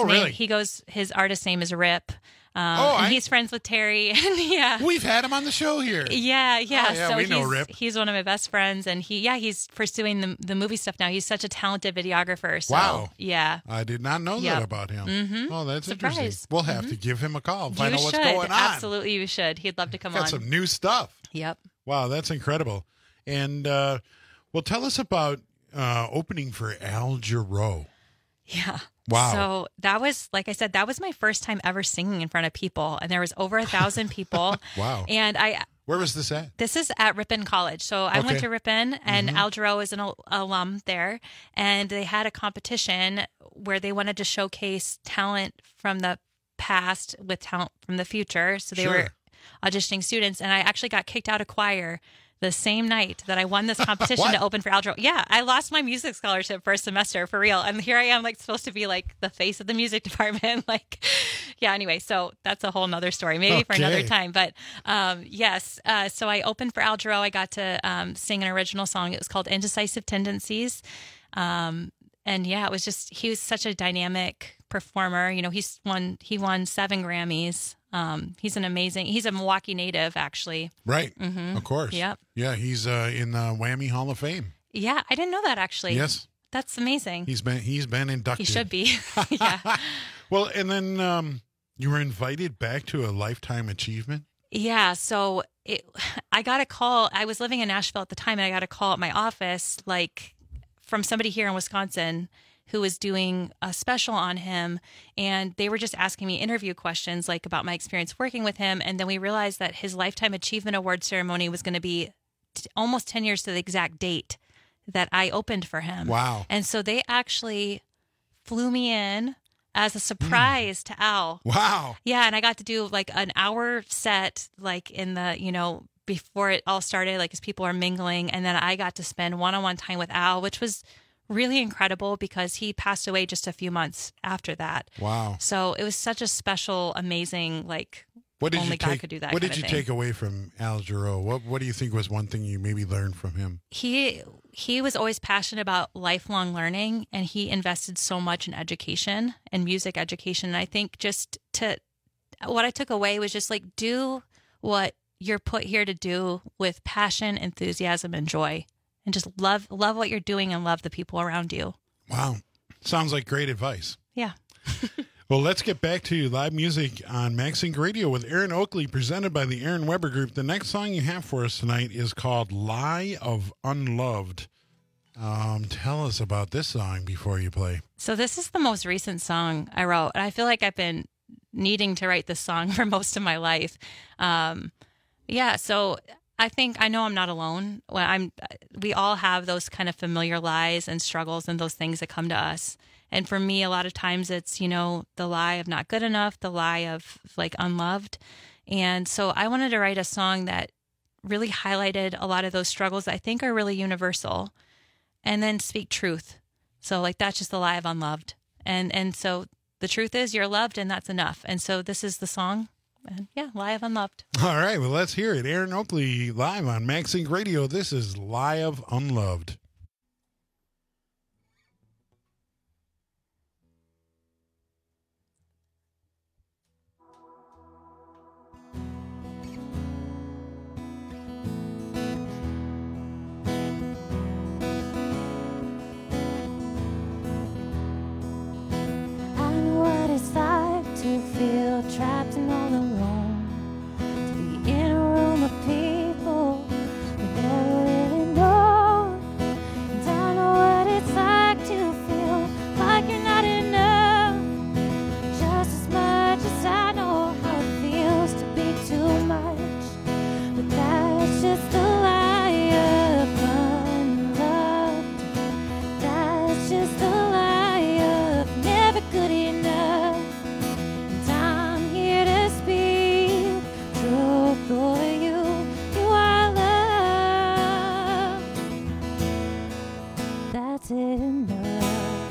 his artist name is Rip. And he's friends with Terry. And we've had him on the show here. Yeah. So we know Rip. He's one of my best friends, and he's pursuing the movie stuff now. He's such a talented videographer. So, wow. Yeah. I did not know that about him. Mm-hmm. Oh, that's Surprise. interesting. We'll have to give him a call and find out what's should. going on. Absolutely, you should. He'd love to come on. Got some new stuff. Yep. Wow, that's incredible. And well, tell us about opening for Al Jarreau. Yeah. Wow. So that was, like I said, that was my first time ever singing in front of people. And there was over 1,000 people. Wow. And where was this at? This is at Ripon College. So I went to Ripon, and Al Jarreau is an alum there. And they had a competition where they wanted to showcase talent from the past with talent from the future. So they were auditioning students. And I actually got kicked out of choir the same night that I won this competition to open for Al Jarreau. Yeah, I lost my music scholarship first semester, for real. And here I am, like, supposed to be, like, the face of the music department. Like, yeah, anyway, so that's a whole nother story, maybe for another time. But, yes, so I opened for Al Jarreau. I got to sing an original song. It was called Indecisive Tendencies. And, yeah, it was just, he was such a dynamic performer. He won 7 Grammys. He's a Milwaukee native, actually. Right. Mm-hmm. Of course. Yep. Yeah. He's in the Whammy Hall of Fame. Yeah. I didn't know that, actually. Yes. That's amazing. He's been inducted. He should be. Yeah. Well, and then you were invited back to a Lifetime Achievement. Yeah. So I got a call. I was living in Nashville at the time, and I got a call at my office, like from somebody here in Wisconsin who was doing a special on him, and they were just asking me interview questions like about my experience working with him. And then we realized that his Lifetime Achievement Award ceremony was going to be almost 10 years to the exact date that I opened for him. Wow. And so they actually flew me in as a surprise to Al. Wow. Yeah, and I got to do like an hour set, like in the, before it all started, like as people are mingling. And then I got to spend one-on-one time with Al, which was really incredible because he passed away just a few months after that. Wow. So it was such a special, amazing, like, only God could do that. What did you take away from Al Jarreau? What do you think was one thing you maybe learned from him? He was always passionate about lifelong learning, and he invested so much in education and music education. And I think what I took away was just like, do what you're put here to do with passion, enthusiasm, and joy. And just love what you're doing and love the people around you. Wow. Sounds like great advice. Yeah. Well, let's get back to live music on Max Inc. Radio with Aaron Oakley, presented by the Aaron Weber Group. The next song you have for us tonight is called Lie of Unloved. Tell us about this song before you play. So this is the most recent song I wrote, and I feel like I've been needing to write this song for most of my life. So I know I'm not alone. We all have those kind of familiar lies and struggles and those things that come to us. And for me, a lot of times it's, the lie of not good enough, the lie of like unloved. And so I wanted to write a song that really highlighted a lot of those struggles that I think are really universal, and then speak truth. So like, that's just the lie of unloved. And so the truth is you're loved, and that's enough. And so this is the song. And Lie of Unloved. All right, well, let's hear it. Aaron Oakley live on MaxSync Radio. This is Lie of Unloved. I know what it's like to feel trapped and all alone, to be in a room of people we never really know. And I know what it's like to feel like you're not enough, just as much as I know how it feels to be too much. But that's just a lie of unloved. That's just a lie of never good enough. And I'm here to speak truth over you. You are loved. That's enough.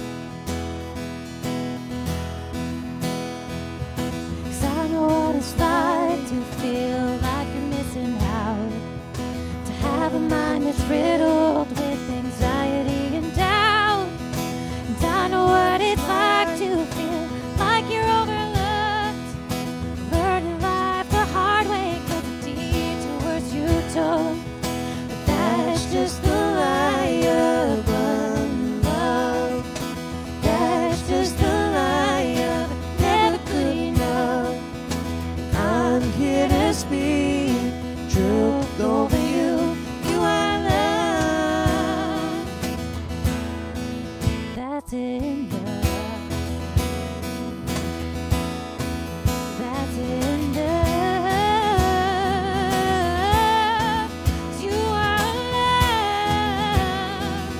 'Cause I know what it's like to feel like you're missing out, to have a mind that's riddled with anxiety and doubt. And I know what it's like to feel like you're overlooked, learning life the hard way 'cause of detours you took. But that's just the lie of unloved. That's just the lie of never good enough. I'm here to speak truth over you. You are loved. That's enough. That's enough. You are loved.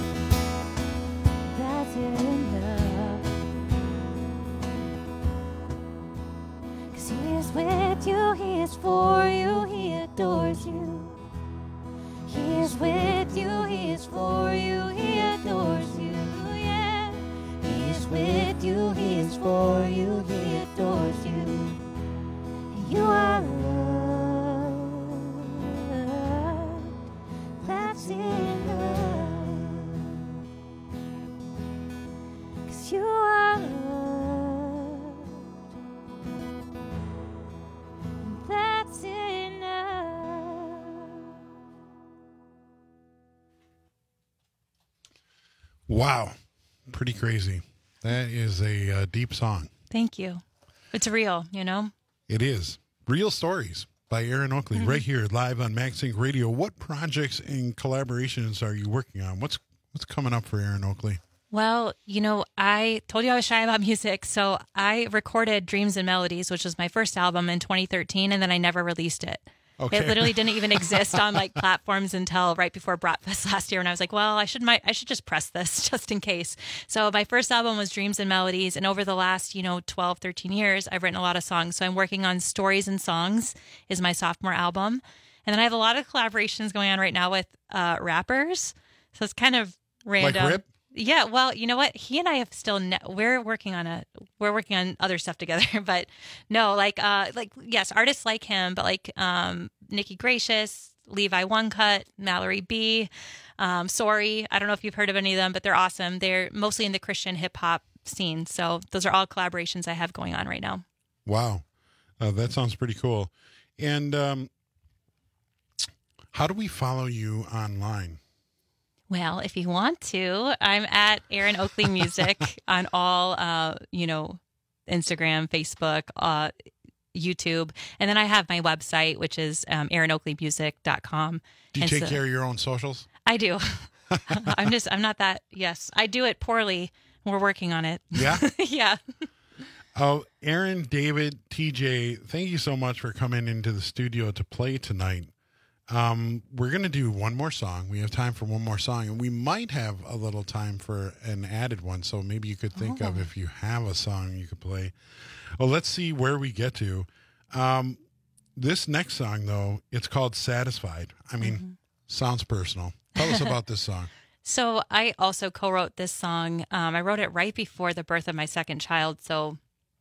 That's enough. 'Cause he is with you, he is for you, he adores you. He is with you, he is for you, he adores you, yeah. He is with you, he is for you, he adores you. You are loved. That's enough. 'Cause you are loved. That's enough. Wow. Pretty crazy. That is a deep song. Thank you. It's real, It is. Real Stories by Aaron Oakley right here live on MaxSync Radio. What projects and collaborations are you working on? What's coming up for Aaron Oakley? Well, I told you I was shy about music, so I recorded Dreams and Melodies, which was my first album in 2013, and then I never released it. Okay. It literally didn't even exist on like platforms until right before Bratfest last year, and I was like, well, I should just press this just in case. So my first album was Dreams and Melodies, and over the last 12, 13 years, I've written a lot of songs. So I'm working on Stories and Songs is my sophomore album, and then I have a lot of collaborations going on right now with rappers. So it's kind of random. Like Rip? Yeah, well, you know what? He and I have still we're working on other stuff together, but no, yes, artists like him, but like Nikki Gracious, Levi One Cut, Mallory B, Sorry. I don't know if you've heard of any of them, but they're awesome. They're mostly in the Christian hip hop scene, so those are all collaborations I have going on right now. Wow, that sounds pretty cool. And how do we follow you online? Well, if you want to, I'm at Aaron Oakley Music on all, Instagram, Facebook, YouTube. And then I have my website, which is AaronOakleyMusic.com. Do you take care of your own socials? I do. I'm not that. Yes, I do it poorly. We're working on it. Yeah? Yeah. Oh, Aaron, David, TJ, thank you so much for coming into the studio to play tonight. We're going to do one more song. We have time for one more song, and we might have a little time for an added one. So maybe you could think of if you have a song you could play. Well, let's see where we get to. This next song, though, it's called Satisfied. I mean, sounds personal. Tell us about this song. So I also co-wrote this song. I wrote it right before the birth of my second child. So,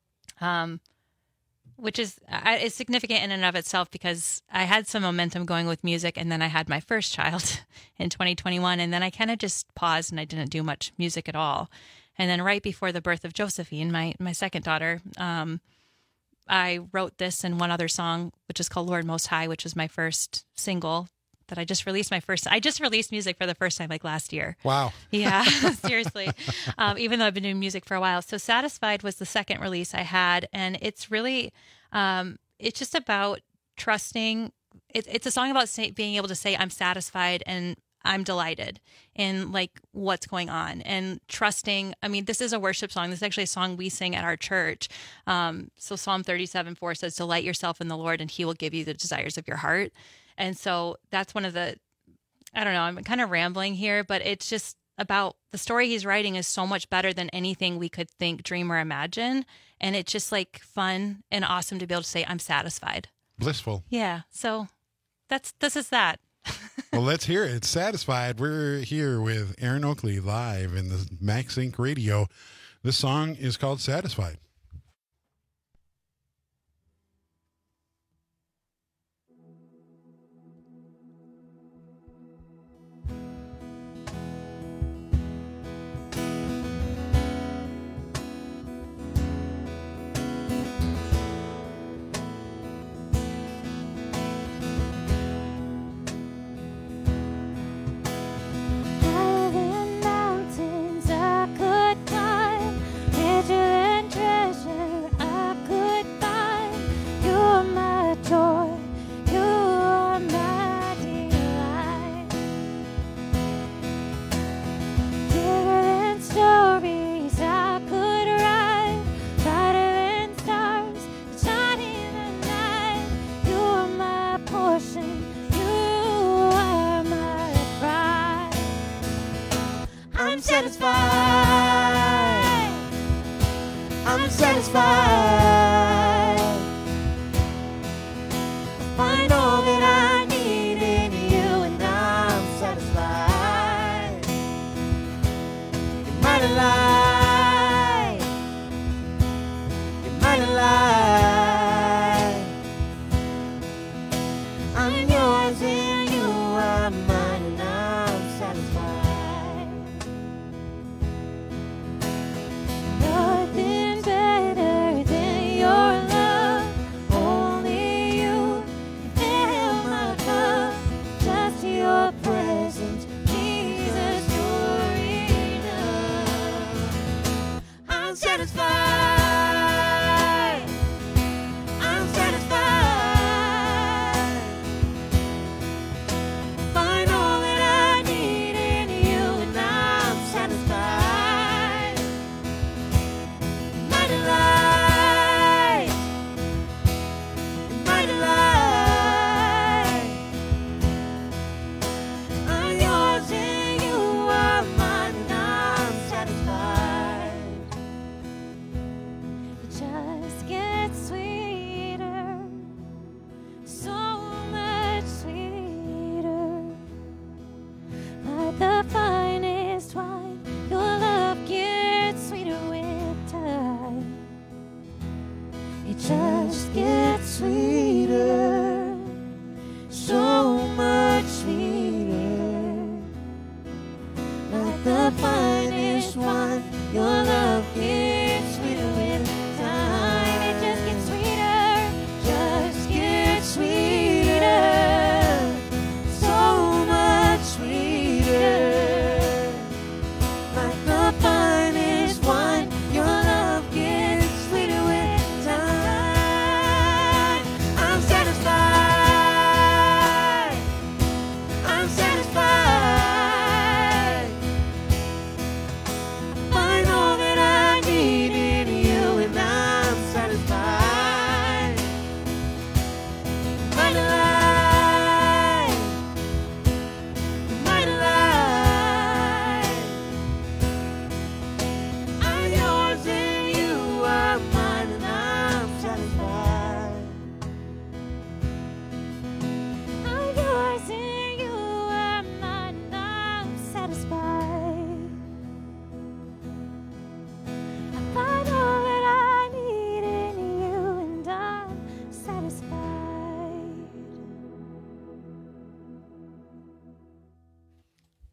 which is significant in and of itself because I had some momentum going with music, and then I had my first child in 2021, and then I kind of just paused and I didn't do much music at all. And then right before the birth of Josephine, my second daughter, I wrote this and one other song, which is called Lord Most High, which was my first single that I just released. I just released music for the first time like last year. Wow. Yeah, seriously. Even though I've been doing music for a while. So Satisfied was the second release I had. And it's really, it's just about trusting. It's a song about being able to say, I'm satisfied and I'm delighted in like what's going on and trusting. I mean, this is a worship song. This is actually a song we sing at our church. So Psalm 37:4 says, delight yourself in the Lord and he will give you the desires of your heart. And so that's one of the, I don't know, I'm kind of rambling here, but it's just about the story he's writing is so much better than anything we could think, dream, or imagine. And it's just like fun and awesome to be able to say, I'm satisfied. Blissful. Yeah. So this is that. Well, let's hear it. It's Satisfied. We're here with Aaron Oakley live in the Max Inc. Radio. This song is called Satisfied. I'm satisfied. I know that I need in you, and I'm satisfied. You're mighty light. You're mighty light. I'm yours and you are mine, and I'm satisfied. Nothing better than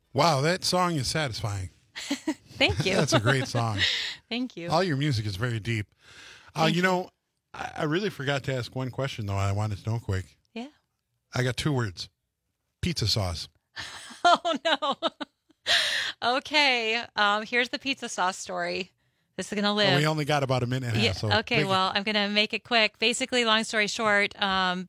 Wow, that song is satisfying. Thank you. That's a great song. Thank you. All your music is very deep. You know, I really forgot to ask one question, though. I wanted to know quick. Yeah. I got 2 words. Pizza sauce. Oh, no. Okay. Here's the pizza sauce story. This is going to live. Well, we only got about a minute and a half. So okay, well, I'm going to make it quick. Basically, long story short, I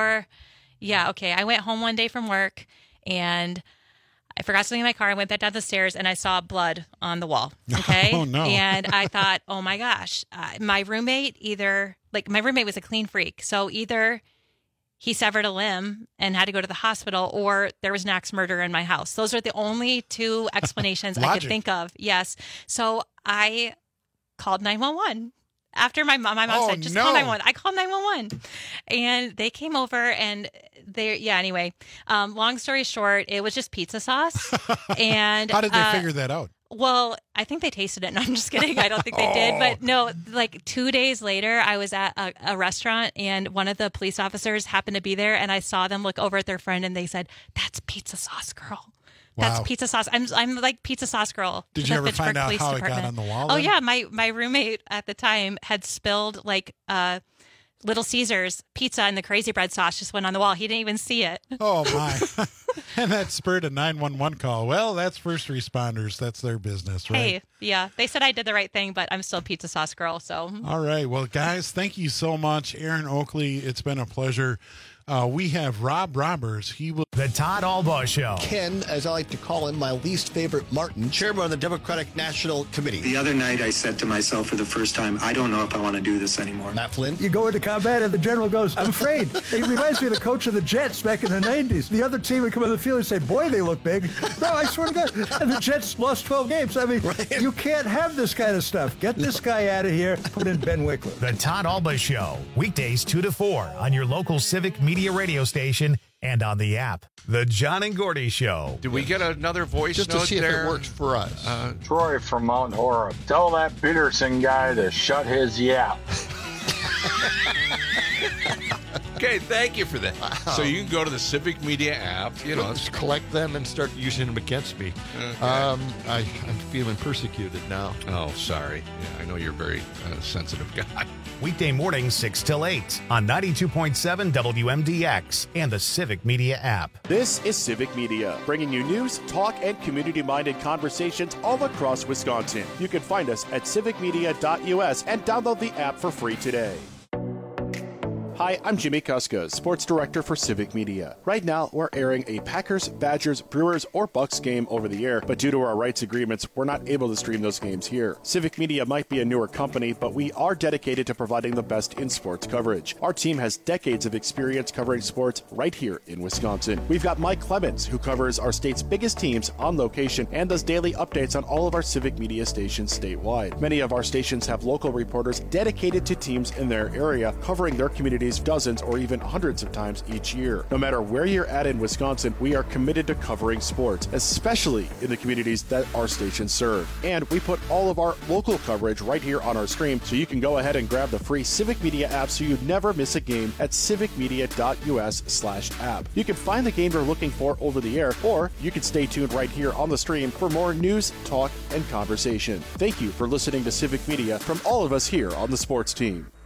went home one day from work, and I forgot something in my car. I went back down the stairs, and I saw blood on the wall. Okay? Oh, no. And I thought, oh, my gosh. My roommate was a clean freak. So either he severed a limb and had to go to the hospital, or there was an axe murder in my house. Those are the only 2 explanations I could think of. Yes. So I called 911. After my mom said, just call 911. I called 911, and they came over, and anyway, long story short, it was just pizza sauce. And how did they figure that out? Well, I think they tasted it. No, I'm just kidding. I don't think they did. But no, like 2 days later, I was at a restaurant, and one of the police officers happened to be there, and I saw them look over at their friend, and they said, "That's pizza sauce girl." That's pizza sauce. I'm like pizza sauce girl. Did you ever find out how it got on the wall? Oh, yeah. My roommate at the time had spilled like Little Caesars pizza and the Crazy Bread sauce just went on the wall. He didn't even see it. Oh, my. And that spurred a 911 call. Well, that's first responders. That's their business, right? Hey, yeah. They said I did the right thing, but I'm still pizza sauce girl. So. All right. Well, guys, thank you so much. Aaron Oakley, it's been a pleasure. We have Rob Roberts. The Todd Albaugh Show. Ken, as I like to call him, my least favorite Martin, chairman of the Democratic National Committee. The other night I said to myself for the first time, I don't know if I want to do this anymore. Matt Flynn. You go into combat and the general goes, I'm afraid. It reminds me of the coach of the Jets back in the 90s. The other team would come on the field and say, boy, they look big. No, I swear to God. And the Jets lost 12 games. I mean, You can't have this kind of stuff. Get this guy out of here. Put in Ben Wickler. The Todd Albaugh Show. Weekdays 2 to 4 on your local Civic Media radio station and on the app. The John and Gordy Show. Did we get another voice just note to see there? if it works for us? Troy from Mount Horeb. Tell that Peterson guy to shut his yap. Okay, thank you for that. So you can go to the Civic Media app. Just collect them and start using them against me. Okay. I'm feeling persecuted now. Oh, sorry. Yeah, I know you're a very sensitive guy. Weekday mornings 6 till 8 on 92.7 WMDX and the Civic Media app. This is Civic Media, bringing you news, talk, and community-minded conversations all across Wisconsin. You can find us at civicmedia.us and download the app for free today. Hi, I'm Jimmy Kuska, Sports Director for Civic Media. Right now, we're airing a Packers, Badgers, Brewers, or Bucks game over the air, but due to our rights agreements, we're not able to stream those games here. Civic Media might be a newer company, but we are dedicated to providing the best in sports coverage. Our team has decades of experience covering sports right here in Wisconsin. We've got Mike Clemens, who covers our state's biggest teams on location and does daily updates on all of our Civic Media stations statewide. Many of our stations have local reporters dedicated to teams in their area, covering their communities dozens or even hundreds of times each year. No matter where you're at in Wisconsin, we are committed to covering sports, especially in the communities that our stations serve. And we put all of our local coverage right here on our stream, so you can go ahead and grab the free Civic Media app so you never miss a game at civicmedia.us/app. You can find the game you're looking for over the air, or you can stay tuned right here on the stream for more news, talk, and conversation. Thank you for listening to Civic Media from all of us here on the sports team.